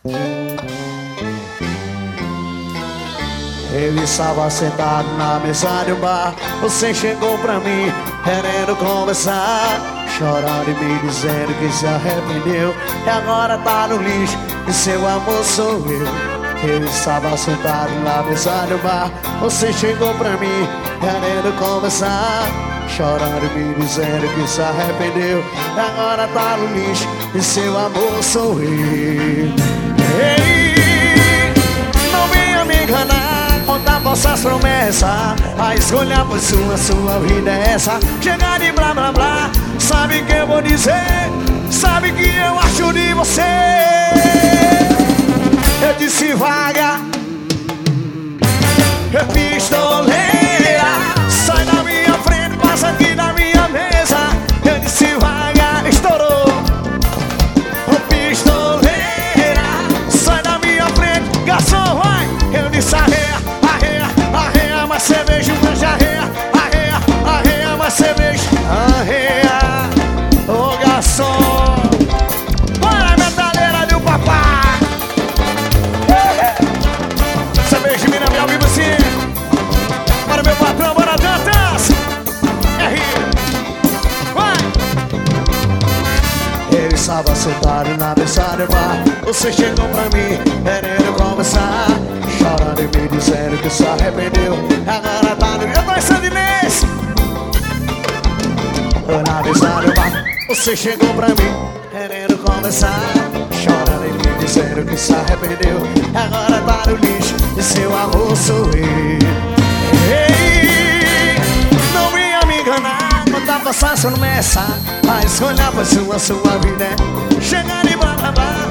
Ele estava sentado na mesa do bar. Você chegou pra mim querendo conversar, chorando e me dizendo que se arrependeu e agora tá no lixo e seu amor sou eu. Ele estava sentado na mesa do bar. Você chegou pra mim querendo conversar, chorando e me dizendo que se arrependeu e agora tá no lixo e seu amor sou eu. Ei, não venha me enganar, contar falsas promessas. A escolha foi sua vida é essa. Chegar de blá blá blá, sabe que eu vou dizer, sabe que eu acho de você. Eu disse vaga, pistoleira, sai da minha frente, passa aqui na minha mesa. Eu disse vaga, estourou. Pistoleira, sai da minha frente, garçom, vai. Eu disse arreia, arreia, arreia, mais cerveja, mas arreia, arreia, arreia, mais cerveja, arreia. Ô garçom, bora metaleira do papai. Cerveja de Minas, ao vivo sim. Bora meu patrão, bora Dantas. R, vai. Ele estava sentado na mesa do bar. Você chegou pra mim querendo conversar, chorando e me dizendo que se arrependeu. Agora tá no... Eu tô em Sandinês. Na mesa do bar. Você chegou pra mim querendo conversar, chorando e me dizendo que se arrependeu. Agora tá no lixo e seu amor sou eu. Ei, não venha me enganar, contar passar sua promessa. A escolha foi sua vida é chegar e blá blá blá,